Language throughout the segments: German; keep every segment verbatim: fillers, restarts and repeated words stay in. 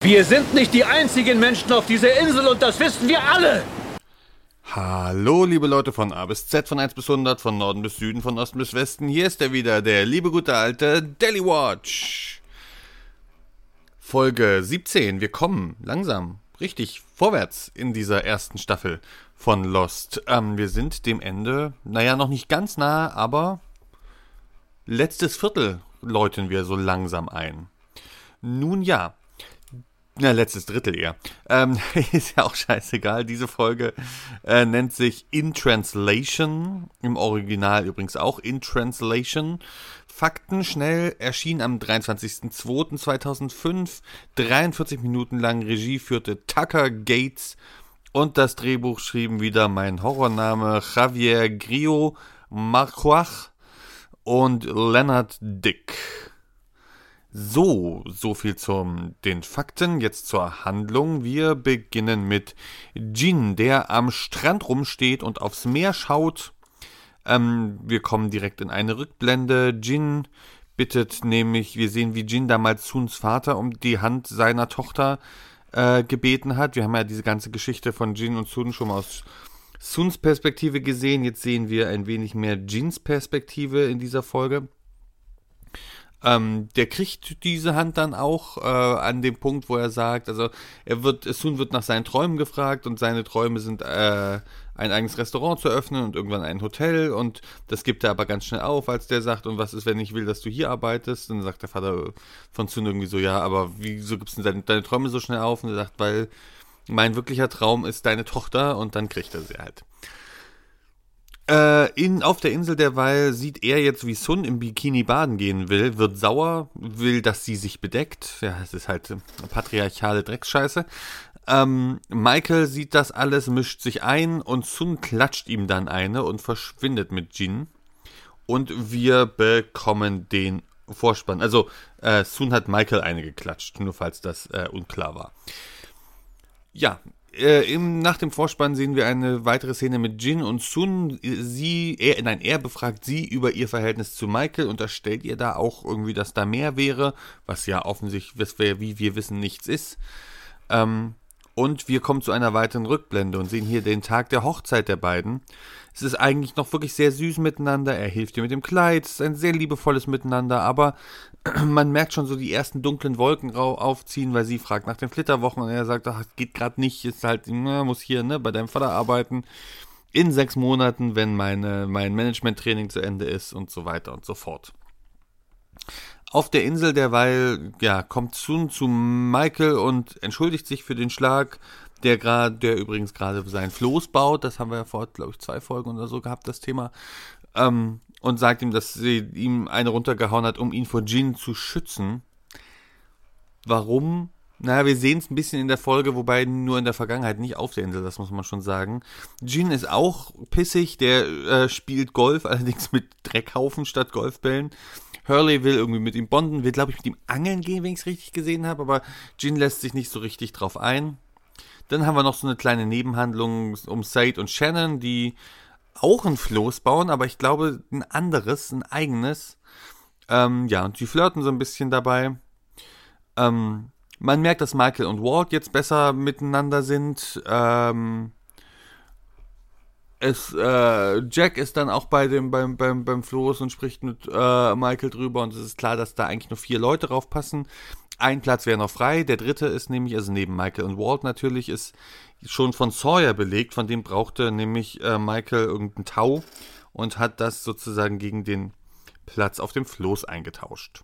Wir sind nicht die einzigen Menschen auf dieser Insel und das wissen wir alle. Hallo liebe Leute von A bis Z, von eins bis hundert, von Norden bis Süden, von Osten bis Westen. Hier ist er wieder, der liebe gute alte Daily Watch. Folge siebzehn. Wir kommen langsam richtig vorwärts in dieser ersten Staffel von Lost. Ähm, wir sind dem Ende, naja, noch nicht ganz nah, aber letztes Viertel läuten wir so langsam ein. Nun ja. Na, letztes Drittel eher. Ähm, ist ja auch scheißegal. Diese Folge äh, nennt sich In Translation. Im Original übrigens auch In Translation. Fakten schnell, erschien am dreiundzwanzigsten zweiten zweitausendfünf. dreiundvierzig Minuten lang. Regie führte Tucker Gates. Und das Drehbuch schrieben wieder mein Horrorname Javier Grillo Marquardt und Leonard Dick. So, so viel zu den Fakten, jetzt zur Handlung. Wir beginnen mit Jin, der am Strand rumsteht und aufs Meer schaut. Ähm, wir kommen direkt in eine Rückblende. Jin bittet nämlich, wir sehen, wie Jin damals Suns Vater um die Hand seiner Tochter äh, gebeten hat. Wir haben ja diese ganze Geschichte von Jin und Sun schon mal aus Suns Perspektive gesehen. Jetzt sehen wir ein wenig mehr Jins Perspektive in dieser Folge. Ähm, der kriegt diese Hand dann auch äh, an dem Punkt, wo er sagt, also er wird, Sun wird nach seinen Träumen gefragt und seine Träume sind, äh, ein eigenes Restaurant zu eröffnen und irgendwann ein Hotel, und das gibt er aber ganz schnell auf, als der sagt, und was ist, wenn ich will, dass du hier arbeitest? Und dann sagt der Vater von Sun irgendwie so, ja, aber wieso gibst du deine, deine Träume so schnell auf? Und er sagt, weil mein wirklicher Traum ist deine Tochter, und dann kriegt er sie halt. Äh, in, auf der Insel derweil sieht er jetzt, wie Sun im Bikini baden gehen will, wird sauer, will, dass sie sich bedeckt. Ja, es ist halt eine patriarchale Drecksscheiße. Ähm, Michael sieht das alles, mischt sich ein und Sun klatscht ihm dann eine und verschwindet mit Jin. Und wir bekommen den Vorspann. Also, äh, Sun hat Michael eine geklatscht, nur falls das äh, unklar war. Ja, Äh, im, nach dem Vorspann sehen wir eine weitere Szene mit Jin und Sun. Sie, er, nein, er befragt sie über ihr Verhältnis zu Michael und unterstellt ihr da auch irgendwie, dass da mehr wäre, was ja offensichtlich, was wir, wie wir wissen, nichts ist. Ähm, und wir kommen zu einer weiteren Rückblende und sehen hier den Tag der Hochzeit der beiden. Es ist eigentlich noch wirklich sehr süß miteinander. Er hilft ihr mit dem Kleid. Es ist ein sehr liebevolles Miteinander, aber man merkt schon so die ersten dunklen Wolken aufziehen, weil sie fragt nach den Flitterwochen und er sagt, ach, geht gerade nicht, ist halt, na, muss hier, ne, bei deinem Vater arbeiten. In sechs Monaten, wenn meine, mein Management-Training zu Ende ist und so weiter und so fort. Auf der Insel derweil, ja, kommt Sun zu Michael und entschuldigt sich für den Schlag, der gerade, der übrigens gerade sein Floß baut. Das haben wir ja vor, glaube ich, zwei Folgen oder so gehabt, das Thema. Ähm, und sagt ihm, dass sie ihm eine runtergehauen hat, um ihn vor Jin zu schützen. Warum? Naja, wir sehen es ein bisschen in der Folge, wobei nur in der Vergangenheit, nicht auf der Insel, das muss man schon sagen. Jin ist auch pissig, der äh, spielt Golf, allerdings mit Dreckhaufen statt Golfbällen. Hurley will irgendwie mit ihm bonden, will, glaube ich, mit ihm angeln gehen, wenn ich es richtig gesehen habe, aber Jin lässt sich nicht so richtig drauf ein. Dann haben wir noch so eine kleine Nebenhandlung um Said und Shannon, die auch ein Floß bauen, aber ich glaube ein anderes, ein eigenes. Ähm, ja, und die flirten so ein bisschen dabei. Ähm, man merkt, dass Michael und Walt jetzt besser miteinander sind. Ähm, es, äh, Jack ist dann auch bei dem, beim, beim, beim Floß und spricht mit äh, Michael drüber, und es ist klar, dass da eigentlich nur vier Leute drauf passen. Ein Platz wäre noch frei, der dritte ist nämlich, also neben Michael und Walt natürlich, ist schon von Sawyer belegt, von dem brauchte nämlich äh, Michael irgendein Tau und hat das sozusagen gegen den Platz auf dem Floß eingetauscht.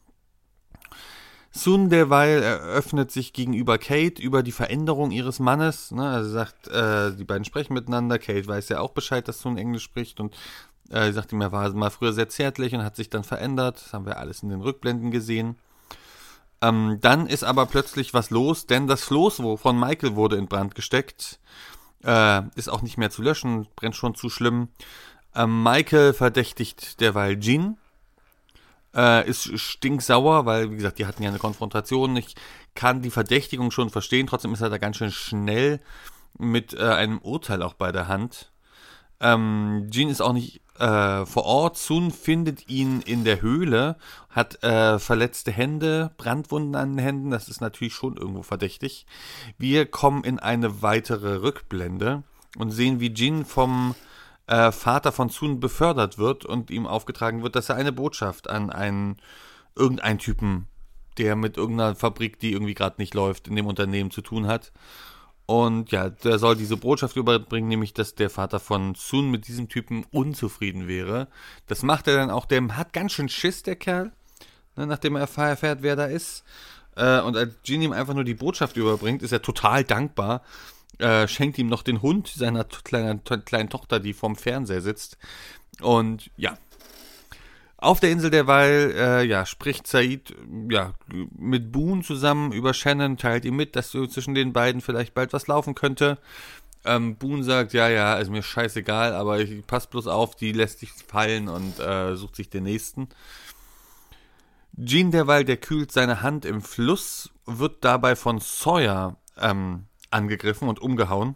Sun derweil eröffnet sich gegenüber Kate über die Veränderung ihres Mannes, ne, also sagt, äh, die beiden sprechen miteinander, Kate weiß ja auch Bescheid, dass Sun Englisch spricht, und äh, sie sagt ihm, er war mal früher sehr zärtlich und hat sich dann verändert, das haben wir alles in den Rückblenden gesehen. Ähm, dann ist aber plötzlich was los, denn das Floß von Michael wurde in Brand gesteckt. Äh, ist auch nicht mehr zu löschen, brennt schon zu schlimm. Ähm, Michael verdächtigt derweil Jin. Äh, ist stinksauer, weil, wie gesagt, die hatten ja eine Konfrontation. Ich kann die Verdächtigung schon verstehen, trotzdem ist er da ganz schön schnell mit äh, einem Urteil auch bei der Hand. Ähm, Jin ist auch nicht äh, vor Ort. Sun findet ihn in der Höhle, hat äh, verletzte Hände, Brandwunden an den Händen. Das ist natürlich schon irgendwo verdächtig. Wir kommen in eine weitere Rückblende und sehen, wie Jin vom äh, Vater von Sun befördert wird und ihm aufgetragen wird, dass er eine Botschaft an einen irgendeinen Typen, der mit irgendeiner Fabrik, die irgendwie gerade nicht läuft, in dem Unternehmen zu tun hat. Und ja, der soll diese Botschaft überbringen, nämlich, dass der Vater von Sun mit diesem Typen unzufrieden wäre. Das macht er dann auch, der hat ganz schön Schiss, der Kerl, ne, nachdem er erfährt, wer da ist. Äh, und als Jin ihm einfach nur die Botschaft überbringt, ist er total dankbar, äh, schenkt ihm noch den Hund seiner t- kleinen, t- kleinen Tochter, die vorm Fernseher sitzt. Und ja, auf der Insel derweil, äh, ja, spricht Said, ja, mit Boone zusammen über Shannon, teilt ihm mit, dass so zwischen den beiden vielleicht bald was laufen könnte. Ähm, Boone sagt, ja, ja, ist mir scheißegal, aber ich pass bloß auf, die lässt sich fallen und äh, sucht sich den nächsten. Jin derweil, der kühlt seine Hand im Fluss, wird dabei von Sawyer ähm, angegriffen und umgehauen.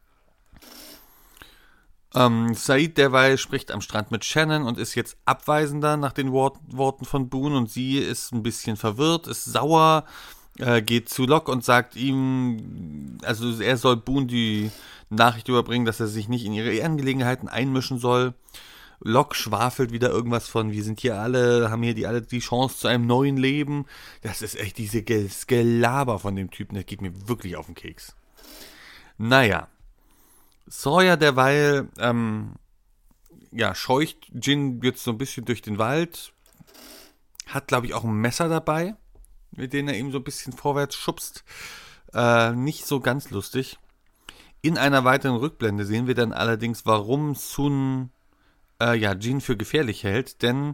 Ähm, Said derweil spricht am Strand mit Shannon und ist jetzt abweisender nach den Wort- Worten von Boone und sie ist ein bisschen verwirrt, ist sauer, äh, geht zu Locke und sagt ihm, also er soll Boone die Nachricht überbringen, dass er sich nicht in ihre Angelegenheiten einmischen soll. Locke schwafelt wieder irgendwas von, wir sind hier alle, haben hier die alle die Chance zu einem neuen Leben. Das ist echt diese Gel- Gelaber von dem Typen, der geht mir wirklich auf den Keks. Naja. Sawyer derweil, ähm, ja, scheucht Jin jetzt so ein bisschen durch den Wald, hat, glaube ich, auch ein Messer dabei, mit dem er ihm so ein bisschen vorwärts schubst. Äh, nicht so ganz lustig. In einer weiteren Rückblende sehen wir dann allerdings, warum Sun, äh, ja, Jin für gefährlich hält, denn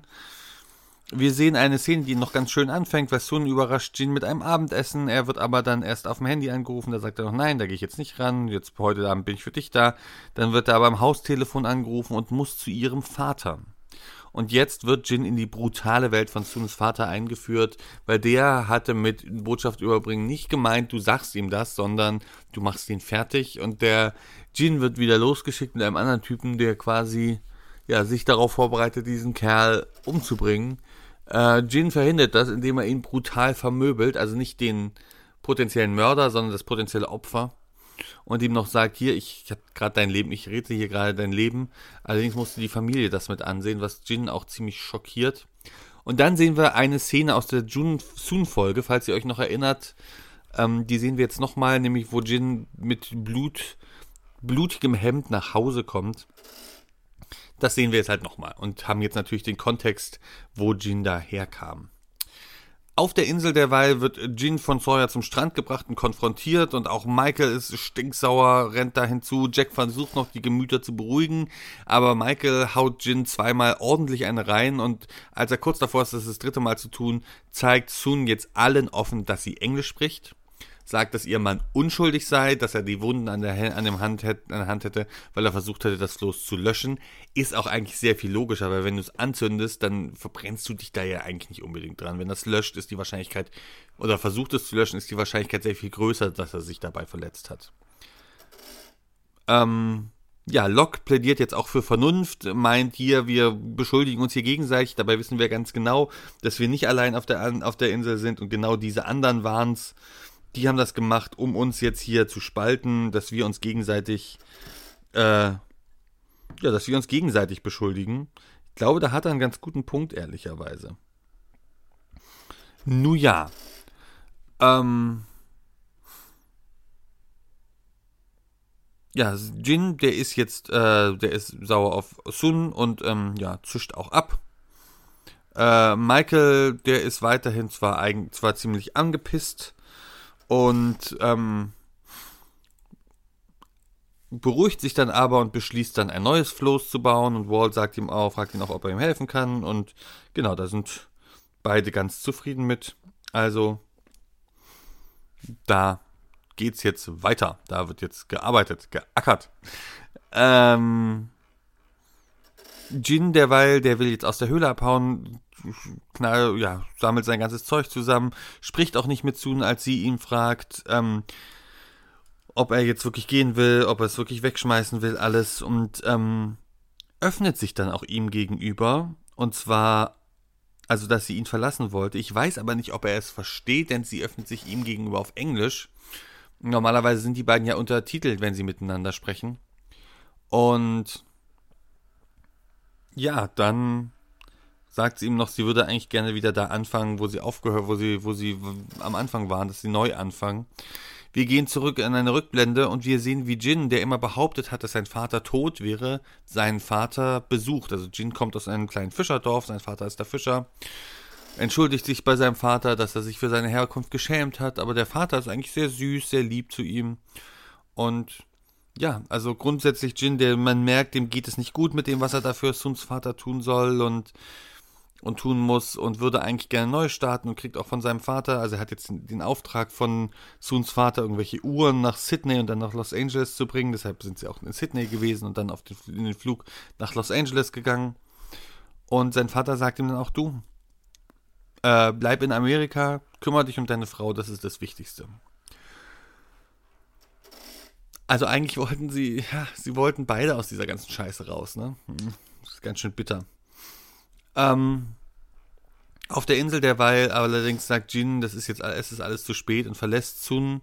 wir sehen eine Szene, die noch ganz schön anfängt, weil Sun überrascht Jin mit einem Abendessen. Er wird aber dann erst auf dem Handy angerufen. Da sagt er noch, nein, da gehe ich jetzt nicht ran. Jetzt heute Abend bin ich für dich da. Dann wird er aber am Haustelefon angerufen und muss zu ihrem Vater. Und jetzt wird Jin in die brutale Welt von Suns Vater eingeführt, weil der hatte mit Botschaft überbringen nicht gemeint, du sagst ihm das, sondern du machst ihn fertig. Und der Jin wird wieder losgeschickt mit einem anderen Typen, der quasi ja sich darauf vorbereitet, diesen Kerl umzubringen. Äh, Jin verhindert das, indem er ihn brutal vermöbelt, also nicht den potenziellen Mörder, sondern das potenzielle Opfer und ihm noch sagt, hier, ich, ich habe gerade dein Leben, ich rede hier gerade dein Leben, allerdings musste die Familie das mit ansehen, was Jin auch ziemlich schockiert. Und dann sehen wir eine Szene aus der Jun-Sun-Folge, falls ihr euch noch erinnert, ähm, die sehen wir jetzt nochmal, nämlich wo Jin mit Blut, blutigem Hemd nach Hause kommt. Das sehen wir jetzt halt nochmal und haben jetzt natürlich den Kontext, wo Jin da herkam. Auf der Insel derweil wird Jin von Sawyer zum Strand gebracht und konfrontiert und auch Michael ist stinksauer, rennt da hinzu. Jack versucht noch die Gemüter zu beruhigen, aber Michael haut Jin zweimal ordentlich eine rein und als er kurz davor ist, das das dritte Mal zu tun, zeigt Sun jetzt allen offen, dass sie Englisch spricht. Sagt, dass ihr Mann unschuldig sei, dass er die Wunden an der, an dem Hand, an der Hand hätte, weil er versucht hätte, das Floß zu löschen. Ist auch eigentlich sehr viel logischer, weil wenn du es anzündest, dann verbrennst du dich da ja eigentlich nicht unbedingt dran. Wenn das löscht, ist die Wahrscheinlichkeit, oder versucht es zu löschen, ist die Wahrscheinlichkeit sehr viel größer, dass er sich dabei verletzt hat. Ähm, ja, Locke plädiert jetzt auch für Vernunft, meint hier, wir beschuldigen uns hier gegenseitig, dabei wissen wir ganz genau, dass wir nicht allein auf der, auf der Insel sind und genau diese anderen waren es. Die haben das gemacht, um uns jetzt hier zu spalten, dass wir uns gegenseitig, äh, ja, dass wir uns gegenseitig beschuldigen. Ich glaube, da hat er einen ganz guten Punkt, ehrlicherweise. Nun ja, ähm, ja, Jin, der ist jetzt, äh, der ist sauer auf Sun und, ähm, ja, zischt auch ab. Äh, Michael, der ist weiterhin zwar, eigen, zwar ziemlich angepisst, und ähm, beruhigt sich dann aber und beschließt dann ein neues Floß zu bauen und Walt sagt ihm auch, fragt ihn auch, ob er ihm helfen kann und genau, da sind beide ganz zufrieden mit. Also da geht's jetzt weiter, da wird jetzt gearbeitet, geackert. Ähm, Jin derweil, der will jetzt aus der Höhle abhauen, knall, ja, sammelt sein ganzes Zeug zusammen, spricht auch nicht mit Sun, als sie ihn fragt, ähm, ob er jetzt wirklich gehen will, ob er es wirklich wegschmeißen will, alles. Und ähm, öffnet sich dann auch ihm gegenüber. Und zwar, also dass sie ihn verlassen wollte. Ich weiß aber nicht, ob er es versteht, denn sie öffnet sich ihm gegenüber auf Englisch. Normalerweise sind die beiden ja untertitelt, wenn sie miteinander sprechen. Und ja, dann sagt sie ihm noch, sie würde eigentlich gerne wieder da anfangen, wo sie aufgehört, wo sie, wo sie am Anfang waren, dass sie neu anfangen. Wir gehen zurück in eine Rückblende und wir sehen, wie Jin, der immer behauptet hat, dass sein Vater tot wäre, seinen Vater besucht. Also Jin kommt aus einem kleinen Fischerdorf, sein Vater ist der Fischer, entschuldigt sich bei seinem Vater, dass er sich für seine Herkunft geschämt hat, aber der Vater ist eigentlich sehr süß, sehr lieb zu ihm. Und ja, also grundsätzlich Jin, der man merkt, dem geht es nicht gut mit dem, was er dafür Suns Vater tun soll und und tun muss und würde eigentlich gerne neu starten und kriegt auch von seinem Vater, also er hat jetzt den, den Auftrag von Suns Vater, irgendwelche Uhren nach Sydney und dann nach Los Angeles zu bringen, deshalb sind sie auch in Sydney gewesen und dann auf den, in den Flug nach Los Angeles gegangen. Und sein Vater sagt ihm dann auch, du, äh, bleib in Amerika, kümmere dich um deine Frau, das ist das Wichtigste. Also eigentlich wollten sie, ja, sie wollten beide aus dieser ganzen Scheiße raus, ne? Das ist ganz schön bitter. Ähm, auf der Insel derweil allerdings sagt Jin, das ist jetzt es ist alles zu spät und verlässt Sun.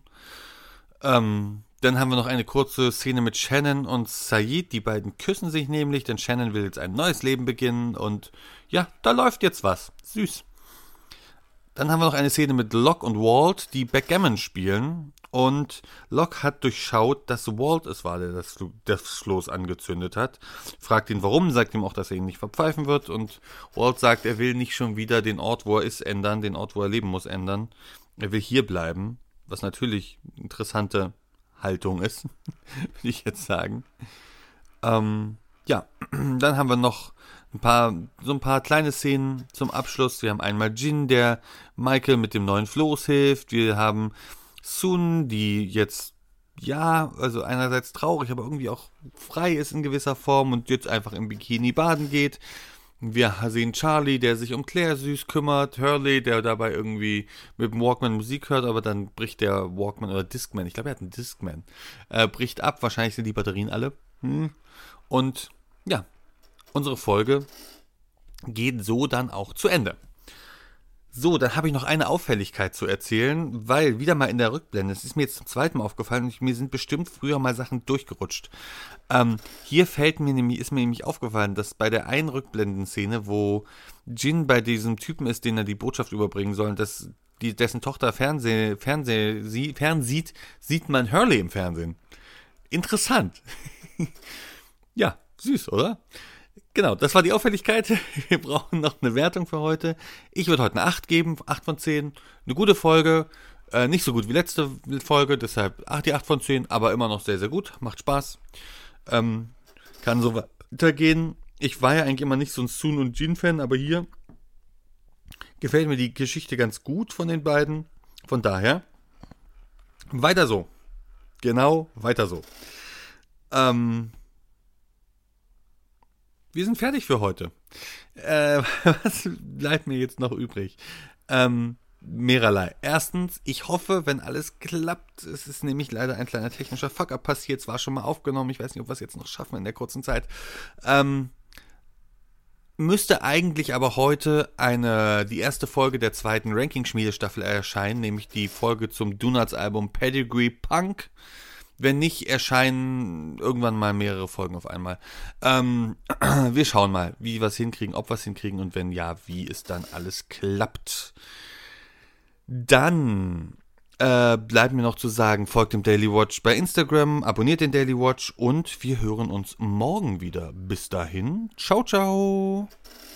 Ähm, dann haben wir noch eine kurze Szene mit Shannon und Sayid. Die beiden küssen sich nämlich, denn Shannon will jetzt ein neues Leben beginnen und ja, da läuft jetzt was. Süß. Dann haben wir noch eine Szene mit Locke und Walt, die Backgammon spielen. Und Locke hat durchschaut, dass Walt es war, der das, das Floß angezündet hat. Fragt ihn warum, sagt ihm auch, dass er ihn nicht verpfeifen wird. Und Walt sagt, er will nicht schon wieder den Ort, wo er ist, ändern, den Ort, wo er leben muss, ändern. Er will hier bleiben, was natürlich eine interessante Haltung ist, würde ich jetzt sagen. Ähm, ja, dann haben wir noch ein paar, so ein paar kleine Szenen zum Abschluss. Wir haben einmal Jin, der Michael mit dem neuen Floß hilft. Wir haben Sun, die jetzt, ja, also einerseits traurig, aber irgendwie auch frei ist in gewisser Form und jetzt einfach im Bikini baden geht. Wir sehen Charlie, der sich um Claire süß kümmert. Hurley, der dabei irgendwie mit dem Walkman Musik hört, aber dann bricht der Walkman oder Discman, ich glaube, er hat einen Discman, äh, bricht ab. Wahrscheinlich sind die Batterien alle. Hm. Und ja, unsere Folge geht so dann auch zu Ende. So, dann habe ich noch eine Auffälligkeit zu erzählen, weil wieder mal in der Rückblende, es ist mir jetzt zum zweiten Mal aufgefallen und mir sind bestimmt früher mal Sachen durchgerutscht. Ähm, hier fällt mir nämlich, ist mir nämlich aufgefallen, dass bei der einen Rückblendenszene, wo Jin bei diesem Typen ist, den er die Botschaft überbringen soll, dass die, dessen Tochter Fernseh, Fernseh, sie, fernsieht, sieht man Hurley im Fernsehen. Interessant. Ja, süß, oder? Genau, das war die Auffälligkeit. Wir brauchen noch eine Wertung für heute. Ich würde heute eine acht geben, acht von zehn. Eine gute Folge, äh, nicht so gut wie letzte Folge, deshalb acht, die acht von zehn, aber immer noch sehr, sehr gut. Macht Spaß. Ähm, kann so weitergehen. Ich war ja eigentlich immer nicht so ein Sun- und Jin-Fan, aber hier gefällt mir die Geschichte ganz gut von den beiden. Von daher, weiter so. Genau, weiter so. Ähm... Wir sind fertig für heute. Äh, was bleibt mir jetzt noch übrig? Ähm, mehrerlei. Erstens, ich hoffe, wenn alles klappt, es ist nämlich leider ein kleiner technischer Fuck-up passiert, es war schon mal aufgenommen, ich weiß nicht, ob wir es jetzt noch schaffen in der kurzen Zeit. Ähm, müsste eigentlich aber heute eine, die erste Folge der zweiten Ranking-Schmiedestaffel erscheinen, nämlich die Folge zum Donuts-Album Pedigree Punk. Wenn nicht, erscheinen irgendwann mal mehrere Folgen auf einmal. Ähm, wir schauen mal, wie wir es hinkriegen, ob wir es hinkriegen und wenn ja, wie es dann alles klappt. Dann äh, bleibt mir noch zu sagen, folgt dem Daily Watch bei Instagram, abonniert den Daily Watch und wir hören uns morgen wieder. Bis dahin, ciao, ciao.